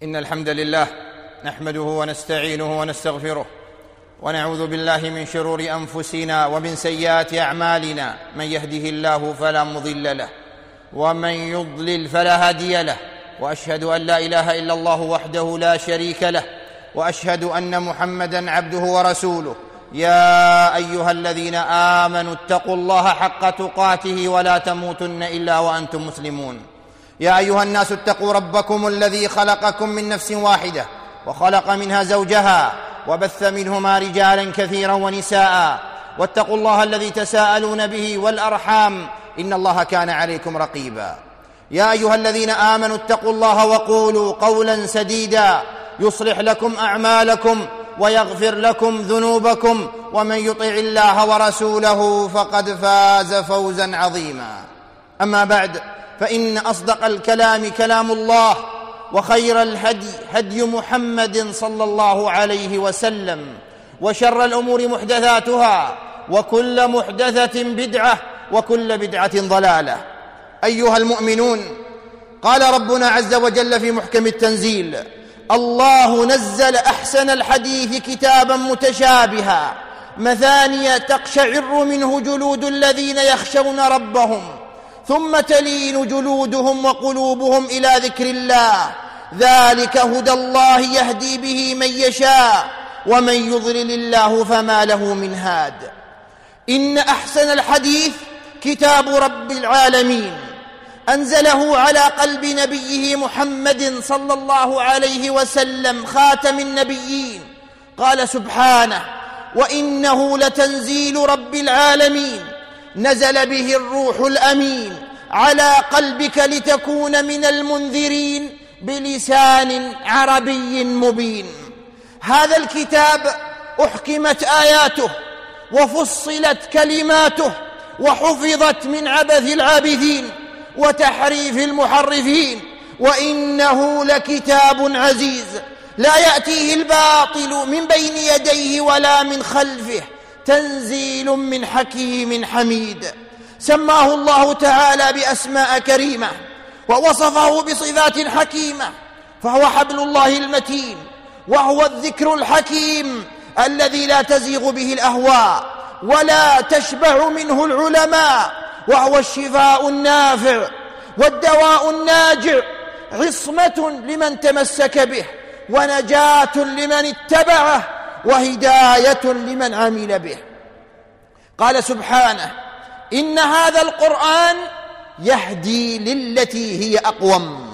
إن الحمد لله نحمده ونستعينه ونستغفره ونعوذ بالله من شرور أنفسنا ومن سيئات أعمالنا. من يهده الله فلا مضل له ومن يضلل فلا هادي له، وأشهد أن لا إله إلا الله وحده لا شريك له، وأشهد أن محمدًا عبده ورسوله. يا أيها الذين آمنوا اتقوا الله حق تقاته ولا تموتن إلا وأنتم مسلمون. يا أيها الناس اتقوا ربكم الذي خلقكم من نفس واحدة وخلق منها زوجها وبث منهما رجالا كثيرا ونساء، واتقوا الله الذي تساءلون به والأرحام إن الله كان عليكم رقيبا. يا أيها الذين آمنوا اتقوا الله وقولوا قولا سديدا يصلح لكم أعمالكم ويغفر لكم ذنوبكم، ومن يطع الله ورسوله فقد فاز فوزا عظيما. أما بعد، فإن أصدق الكلام كلام الله، وخير الهدي هدي محمد صلى الله عليه وسلم، وشر الأمور محدثاتها، وكل محدثة بدعة، وكل بدعة ضلالة. أيها المؤمنون، قال ربنا عز وجل في محكم التنزيل: الله نزل أحسن الحديث كتابا متشابها مثانية تقشعر منه جلود الذين يخشون ربهم ثم تلين جلودهم وقلوبهم إلى ذكر الله، ذلك هدى الله يهدي به من يشاء ومن يضلل الله فما له من هاد. إن أحسن الحديث كتاب رب العالمين أنزله على قلب نبيه محمد صلى الله عليه وسلم خاتم النبيين. قال سبحانه: وإنه لتنزيل رب العالمين نزل به الروح الأمين على قلبك لتكون من المنذرين بلسان عربي مبين. هذا الكتاب أحكمت آياته وفصلت كلماته وحفظت من عبث العابثين وتحريف المحرفين، وإنه لكتاب عزيز لا يأتيه الباطل من بين يديه ولا من خلفه، تنزيل من حكيم حميد. سماه الله تعالى بأسماء كريمة ووصفه بصفات حكيمة، فهو حبل الله المتين، وهو الذكر الحكيم الذي لا تزيغ به الأهواء ولا تشبع منه العلماء، وهو الشفاء النافع والدواء الناجع، عصمة لمن تمسك به، ونجاة لمن اتبعه، وهداية لمن عمل به. قال سبحانه: إن هذا القرآن يهدي للتي هي أقوم.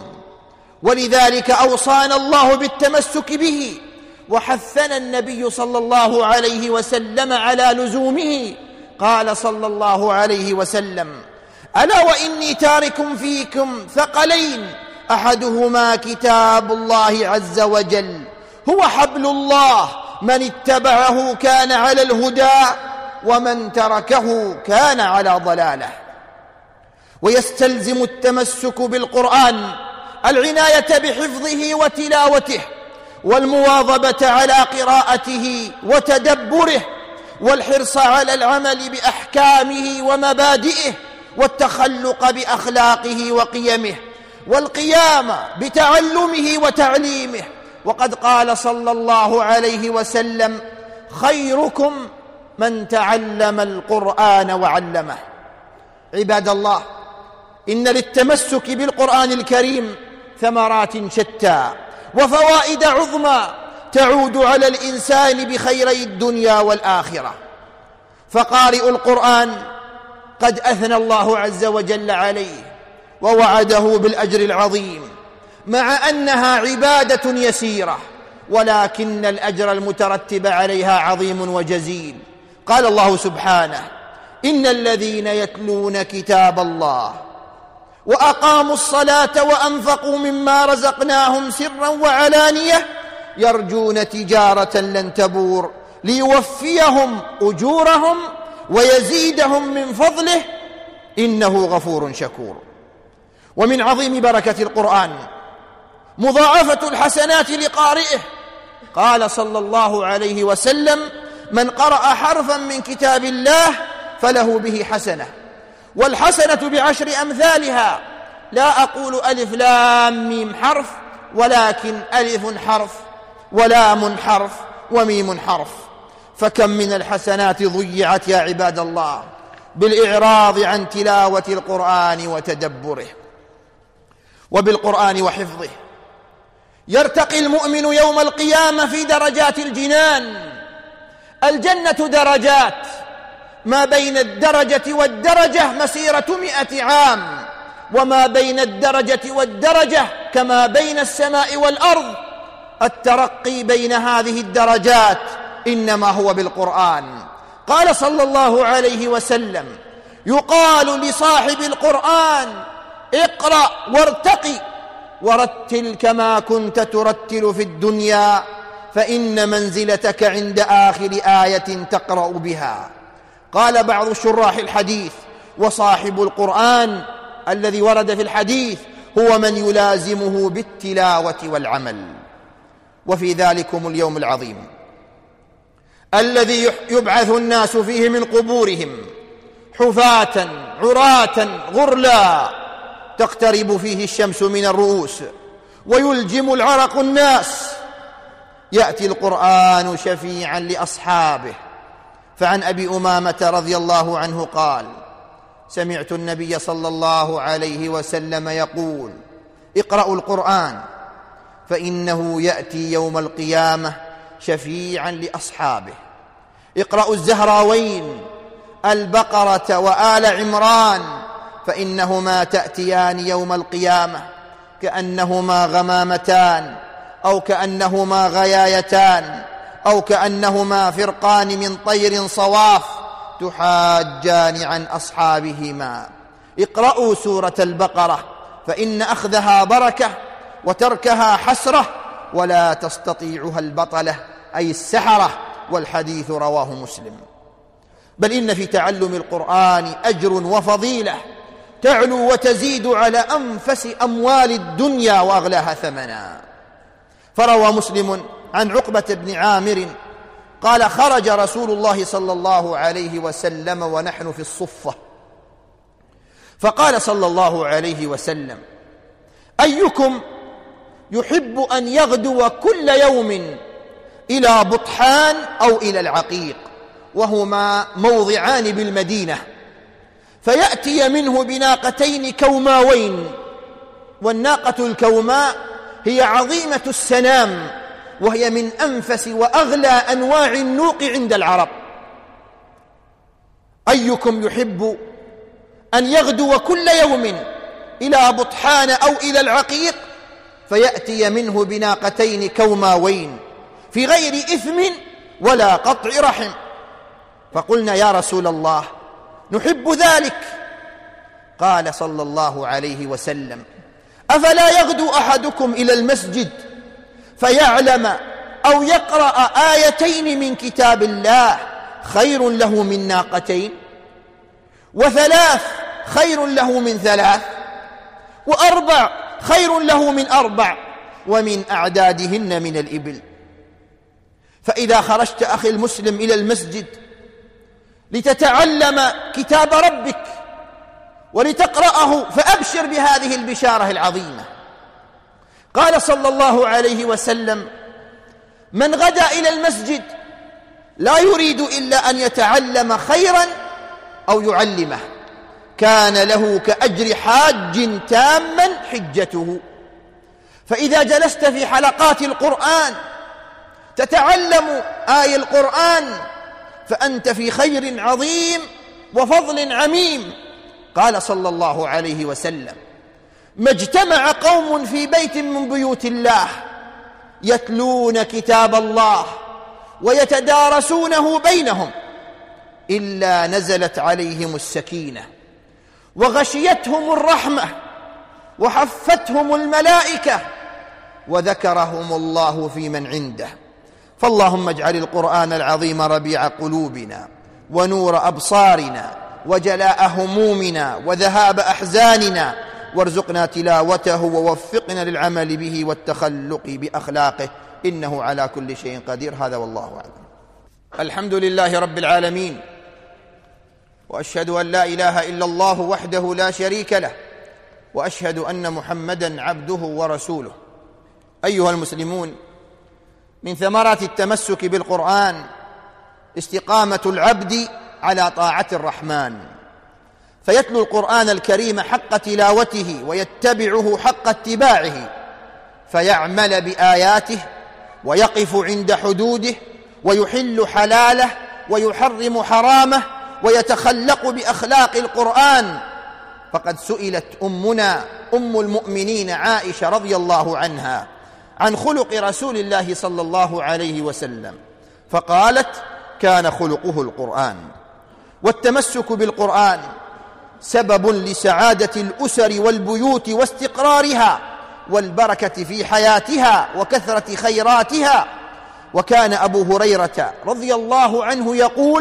ولذلك أوصانا الله بالتمسك به، وحثنا النبي صلى الله عليه وسلم على لزومه. قال صلى الله عليه وسلم: ألا وإني تارك فيكم ثقلين أحدهما كتاب الله عز وجل، هو حبل الله، من اتبعه كان على الهدى ومن تركه كان على ضلاله. ويستلزم التمسك بالقرآن العناية بحفظه وتلاوته، والمواظبة على قراءته وتدبره، والحرص على العمل بأحكامه ومبادئه، والتخلق بأخلاقه وقيمه، والقيام بتعلمه وتعليمه. وقد قال صلى الله عليه وسلم: خيركم من تعلم القرآن وعلمه. عباد الله، إن للتمسك بالقرآن الكريم ثمرات شتى وفوائد عظمى تعود على الإنسان بخيري الدنيا والآخرة. فقارئ القرآن قد أثنى الله عز وجل عليه ووعده بالأجر العظيم، مع أنها عبادة يسيرة، ولكن الأجر المترتب عليها عظيم وجزيل. قال الله سبحانه: إن الذين يتلون كتاب الله وأقاموا الصلاة وأنفقوا مما رزقناهم سرا وعلانية يرجون تجارة لن تبور ليوفيهم أجورهم ويزيدهم من فضله إنه غفور شكور. ومن عظيم بركة القرآن مضاعفة الحسنات لقارئه. قال صلى الله عليه وسلم: من قرأ حرفا من كتاب الله فله به حسنة، والحسنة بعشر أمثالها. لا أقول ألف لام ميم حرف، ولكن ألف حرف ولام حرف وميم حرف. فكم من الحسنات ضيعت يا عباد الله بالإعراض عن تلاوة القرآن وتدبره وبالقرآن وحفظه. يرتقي المؤمن يوم القيامة في درجات الجنان. الجنة درجات، ما بين الدرجة والدرجة مسيرة 100 عام، وما بين الدرجة والدرجة كما بين السماء والأرض. الترقي بين هذه الدرجات إنما هو بالقرآن. قال صلى الله عليه وسلم: يقال لصاحب القرآن: اقرأ وارتقي ورتل كما كنت ترتل في الدنيا، فإن منزلتك عند آخر آية تقرأ بها. قال بعض شراح الحديث: وصاحب القرآن الذي ورد في الحديث هو من يلازمه بالتلاوة والعمل. وفي ذلكم اليوم العظيم الذي يبعث الناس فيه من قبورهم حفاة عراة غرلا، تقترب فيه الشمس من الرؤوس ويلجم العرق الناس، يأتي القرآن شفيعا لأصحابه. فعن أبي أمامة رضي الله عنه قال: سمعت النبي صلى الله عليه وسلم يقول: اقرأوا القرآن فإنه يأتي يوم القيامة شفيعا لأصحابه. اقرأوا الزهراوين البقرة وآل عمران فإنهما تأتيان يوم القيامة كأنهما غمامتان أو كأنهما غيايتان أو كأنهما فرقان من طير صواف تحاجان عن أصحابهما. اقرأوا سورة البقرة فإن أخذها بركة وتركها حسرة ولا تستطيعها البطلة أي السحرة، والحديث رواه مسلم. بل إن في تعلم القرآن أجر وفضيلة تعلو وتزيد على أنفس أموال الدنيا وأغلاها ثمنا. فروى مسلم عن عقبة بن عامر قال: خرج رسول الله صلى الله عليه وسلم ونحن في الصفة، فقال صلى الله عليه وسلم: أيكم يحب أن يغدو كل يوم إلى بطحان أو إلى العقيق، وهما موضعان بالمدينة، فيأتي منه بناقتين كوماوين. والناقة الكوماء هي عظيمة السنام، وهي من أنفس وأغلى أنواع النوق عند العرب. أيكم يحب أن يغدو كل يوم إلى بطحان أو إلى العقيق فيأتي منه بناقتين كوماوين في غير إثم ولا قطع رحم؟ فقلنا: يا رسول الله نحب ذلك. قال صلى الله عليه وسلم: أفلا يغدو أحدكم إلى المسجد فيعلم أو يقرأ آيتين من كتاب الله خير له من ناقتين، وثلاث خير له من ثلاث، وأربع خير له من أربع، ومن أعدادهن من الإبل. فإذا خرجت أخي المسلم إلى المسجد لتتعلم كتاب ربك ولتقرأه فأبشر بهذه البشارة العظيمة. قال صلى الله عليه وسلم: من غدا إلى المسجد لا يريد إلا أن يتعلم خيرا أو يعلمه كان له كأجر حاج تاما حجته. فإذا جلست في حلقات القرآن تتعلم آي القرآن فأنت في خير عظيم وفضل عميم. قال صلى الله عليه وسلم: ما اجتمع قوم في بيت من بيوت الله يتلون كتاب الله ويتدارسونه بينهم إلا نزلت عليهم السكينة وغشيتهم الرحمة وحفتهم الملائكة وذكرهم الله في من عنده. فاللهم اجعل القرآن العظيم ربيع قلوبنا ونور أبصارنا وجلاء همومنا وذهاب أحزاننا، وارزقنا تلاوته ووفقنا للعمل به والتخلق بأخلاقه، إنه على كل شيء قدير. هذا والله أعلم. الحمد لله رب العالمين، وأشهد أن لا إله إلا الله وحده لا شريك له، وأشهد أن محمدًا عبده ورسوله. أيها المسلمون، من ثمرات التمسك بالقرآن استقامة العبد على طاعة الرحمن، فيتلو القرآن الكريم حق تلاوته ويتبعه حق اتباعه، فيعمل بآياته ويقف عند حدوده ويحل حلاله ويحرم حرامه ويتخلق بأخلاق القرآن. فقد سئلت أمنا أم المؤمنين عائشة رضي الله عنها عن خلق رسول الله صلى الله عليه وسلم، فقالت: كان خلقه القرآن. والتمسك بالقرآن سبب لسعادة الأسر والبيوت واستقرارها والبركة في حياتها وكثرة خيراتها. وكان أبو هريرة رضي الله عنه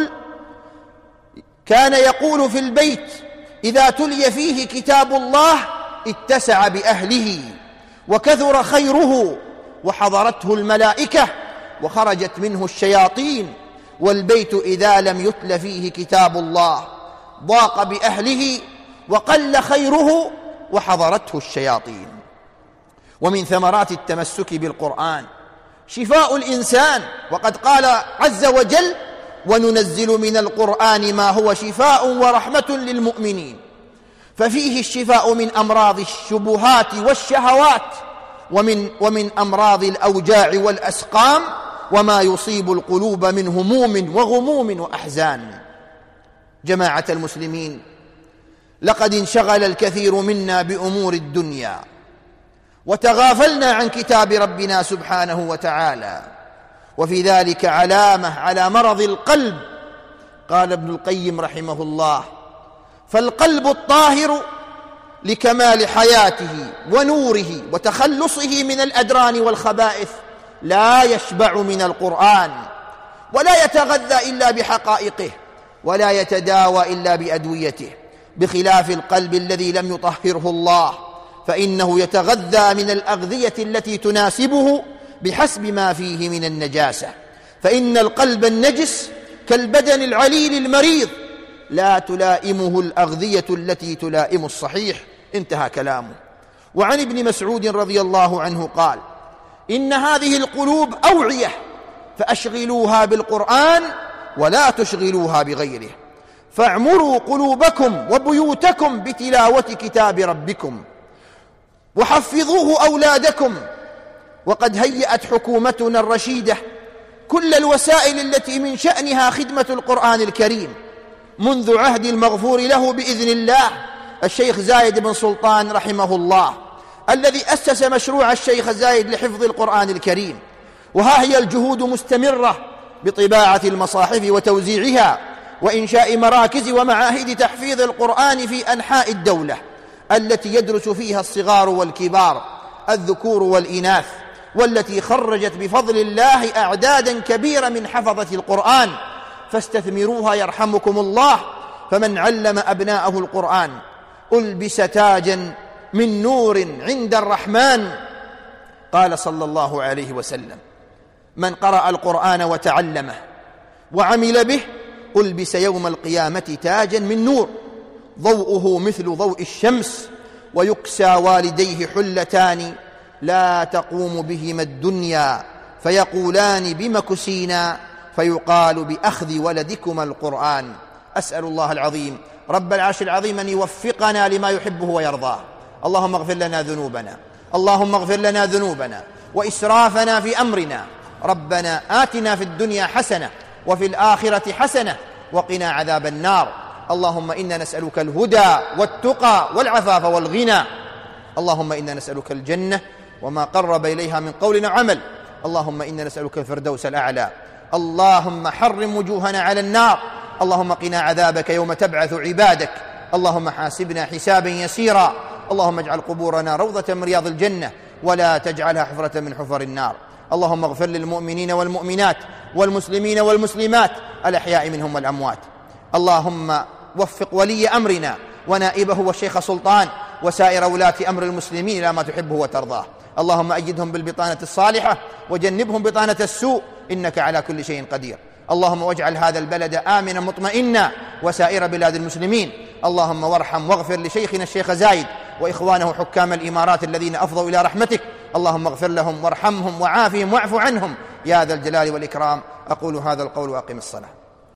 كان يقول في البيت إذا تلي فيه كتاب الله اتسع بأهله وكثر خيره وحضرته الملائكة وخرجت منه الشياطين، والبيت إذا لم يتل فيه كتاب الله ضاق بأهله وقل خيره وحضرته الشياطين. ومن ثمرات التمسك بالقرآن شفاء الإنسان، وقد قال عز وجل: وننزل من القرآن ما هو شفاء ورحمة للمؤمنين. ففيه الشفاء من أمراض الشبهات والشهوات ومن أمراض الأوجاع والأسقام وما يصيب القلوب من هموم وغموم وأحزان. جماعة المسلمين، لقد انشغل الكثير منا بأمور الدنيا وتغافلنا عن كتاب ربنا سبحانه وتعالى، وفي ذلك علامة على مرض القلب. قال ابن القيم رحمه الله: فالقلب الطاهر لكمال حياته ونوره وتخلصه من الأدران والخبائث لا يشبع من القرآن، ولا يتغذى إلا بحقائقه، ولا يتداوى إلا بأدويته، بخلاف القلب الذي لم يطهره الله، فإنه يتغذى من الأغذية التي تناسبه بحسب ما فيه من النجاسة. فإن القلب النجس كالبدن العليل المريض، لا تلائمه الأغذية التي تلائم الصحيح. انتهى كلامه. وعن ابن مسعود رضي الله عنه قال: إن هذه القلوب أوعية فأشغلوها بالقرآن ولا تشغلوها بغيره، فاعمروا قلوبكم وبيوتكم بتلاوة كتاب ربكم، وحفظوه أولادكم. وقد هيأت حكومتنا الرشيدة كل الوسائل التي من شأنها خدمة القرآن الكريم، منذ عهد المغفور له بإذن الله الشيخ زايد بن سلطان رحمه الله، الذي أسس مشروع الشيخ زايد لحفظ القرآن الكريم. وها هي الجهود مستمرة بطباعة المصاحف وتوزيعها وإنشاء مراكز ومعاهد تحفيظ القرآن في أنحاء الدولة، التي يدرس فيها الصغار والكبار، الذكور والإناث، والتي خرجت بفضل الله أعدادا كبيرة من حفظة القرآن. فاستثمروها يرحمكم الله. فمن علم أبناءه القرآن ألبس تاجا من نور عند الرحمن. قال صلى الله عليه وسلم: من قرأ القرآن وتعلمه وعمل به ألبس يوم القيامة تاجا من نور ضوءه مثل ضوء الشمس، ويكسى والديه حلتان لا تقوم بهما الدنيا، فيقولان: بم كسينا؟ فيقال: بأخذ ولدكما القرآن. أسأل الله العظيم رب العرش العظيم أن يوفقنا لما يحبه ويرضاه. اللهم اغفر لنا ذنوبنا، اللهم اغفر لنا ذنوبنا وإسرافنا في أمرنا. ربنا آتنا في الدنيا حسنة وفي الآخرة حسنة وقنا عذاب النار. اللهم إنا نسألك الهدى والتقى والعفاف والغنى. اللهم إنا نسألك الجنة وما قرب إليها من قول وعمل. اللهم إنا نسألك الفردوس الأعلى. اللهم حرم وجوهنا على النار. اللهم قنا عذابك يوم تبعث عبادك. اللهم حاسبنا حسابا يسيرا. اللهم اجعل قبورنا روضة من رياض الجنة ولا تجعلها حفرة من حفر النار. اللهم اغفر للمؤمنين والمؤمنات والمسلمين والمسلمات الأحياء منهم والأموات. اللهم وفق ولي أمرنا ونائبه والشيخ سلطان وسائر ولاة أمر المسلمين إلى ما تحبه وترضاه. اللهم أيدهم بالبطانة الصالحة وجنبهم بطانة السوء، إنك على كل شيء قدير. اللهم واجعل هذا البلد آمنا مطمئنا وسائر بلاد المسلمين. اللهم وارحم واغفر لشيخنا الشيخ زايد وإخوانه حكام الإمارات الذين أفضوا إلى رحمتك، اللهم اغفر لهم وارحمهم وعافهم واعف عنهم يا ذا الجلال والإكرام. أقول هذا القول وأقم الصلاة.